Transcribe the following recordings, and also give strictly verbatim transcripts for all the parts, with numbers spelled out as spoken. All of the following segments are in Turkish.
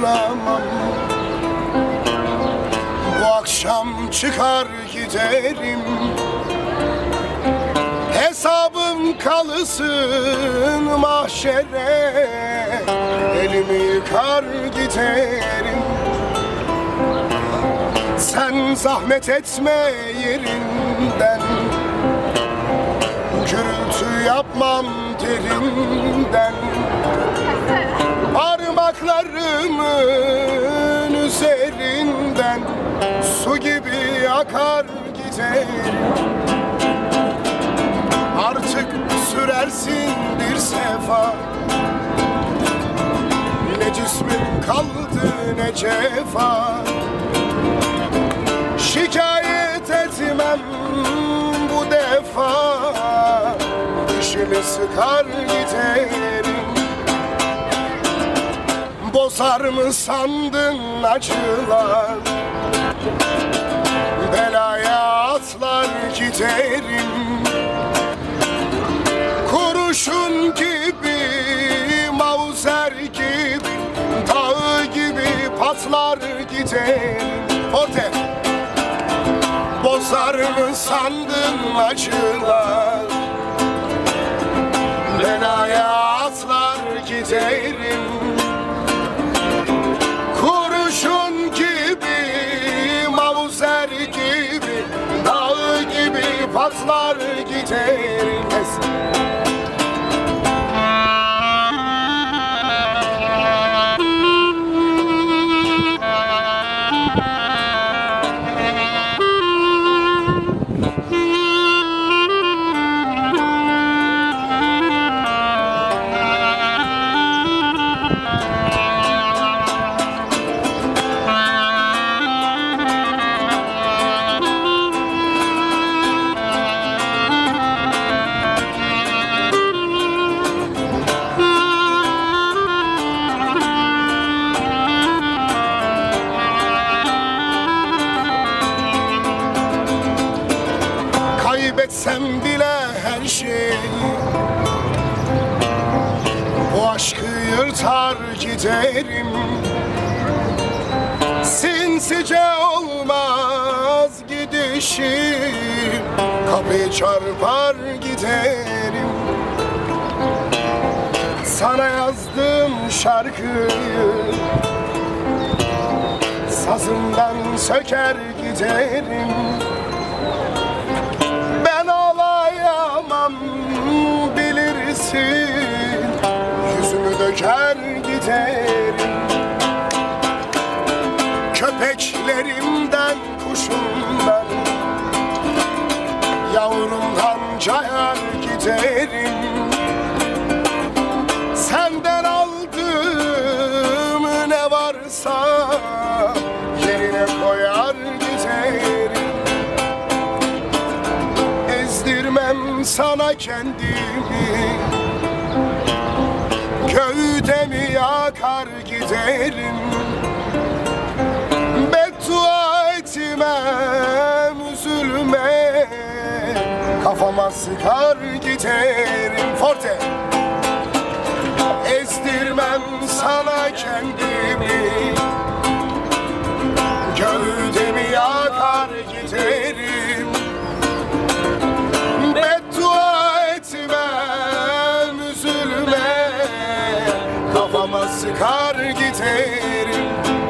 duramam. Bu akşam çıkar giderim, hesabım kalsın mahşere. Elimi yıkar giderim, sen zahmet etme yerinden. Gürültü yapmam derinden, parmaklarımın üzerinden su gibi akar giderim. Artık sürersin bir sefa, ne cismim kaldı ne cefa. Şikayet etmem bu defa, dişimi sıkar giderim. Bozar mı sandın acılar, belaya atlar giderim. Kurşun gibi, mavzer gibi, dağ gibi patlar giderim. Forte. Bozar mı sandın acılar, belaya atlar giderim. Kurşun gibi, mavzer gibi, dağ gibi patlar giderim. Kaybetsem bile her şeyi, bu aşkı yırtar giderim. Sinsice olmaz gidişim, kapıyı çarpar giderim. Sana yazdım şarkıyı, sazımdan söker giderim. Ben ağlayamam bilirsin, yüzümü döker giderim. Köpeklerimden, kuşumdan, yavrumdan cayar giderim. Senden aldığım ne varsa yerine koyar giderim. Ezdirmem sana kendimi, gövdemi yakar giderim. Beddua etmem üzülme, kafama sıkar giderim. Forte. Ezdirmem sana kendimi, gövdemi yakar giderim. Beddua etmem üzülme, kafama sıkar giderim.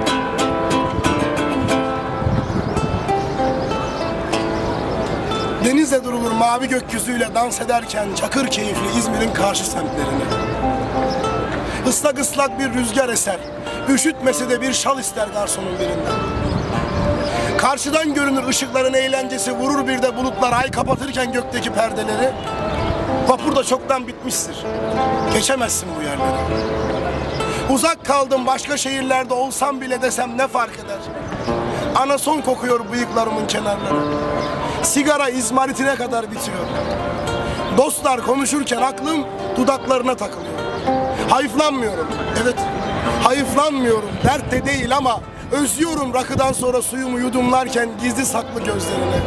Denizle durulur mavi gökyüzüyle dans ederken çakır keyifli İzmir'in karşı semtlerine. Islak ıslak bir rüzgar eser, üşütmese de bir şal ister garsonun birinden. Karşıdan görünür ışıkların eğlencesi, vurur bir de bulutlar ay kapatırken gökteki perdeleri. Vapur da çoktan bitmiştir, geçemezsin bu yerlere. Uzak kaldım başka şehirlerde olsam bile desem ne fark eder? Anason kokuyor bıyıklarımın kenarları, sigara izmaritine kadar bitiyor. Dostlar konuşurken aklım dudaklarına takılıyor. Hayıflanmıyorum, evet hayıflanmıyorum, dert de değil ama özlüyorum rakıdan sonra suyumu yudumlarken gizli saklı gözlerine.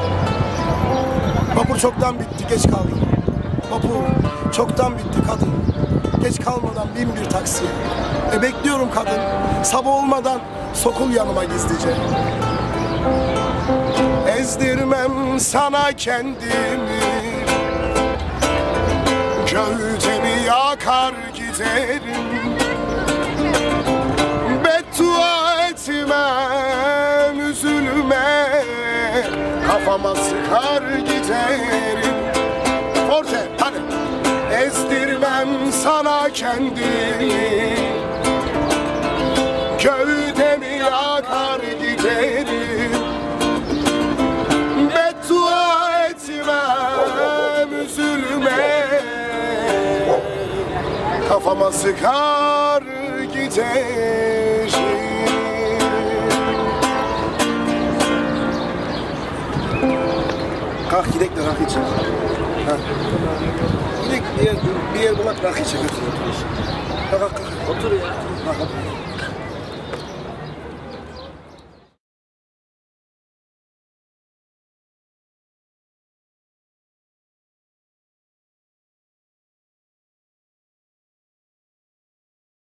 Vapur çoktan bitti, geç kaldım. Vapur çoktan bitti kadın. geç kalmadan bin bir taksiye. E bekliyorum kadın, sabah olmadan sokul yanıma gizlice. Ezdirmem sana kendimi, gövdemi yakar giderim. Beddua etmem, üzülme, kafama sıkar giderim. Forte, hadi. Ezdirmem sana kendimi, gövdemi yakar giderim. Beddua etmem, üzülme, kafama sıkar giderim. Kalk gidelim de rakı içelim. Gidelim bir yer, bir yer bulak rakı içelim. Kalk kalk kalk. Otur ya. Kalk, kalk.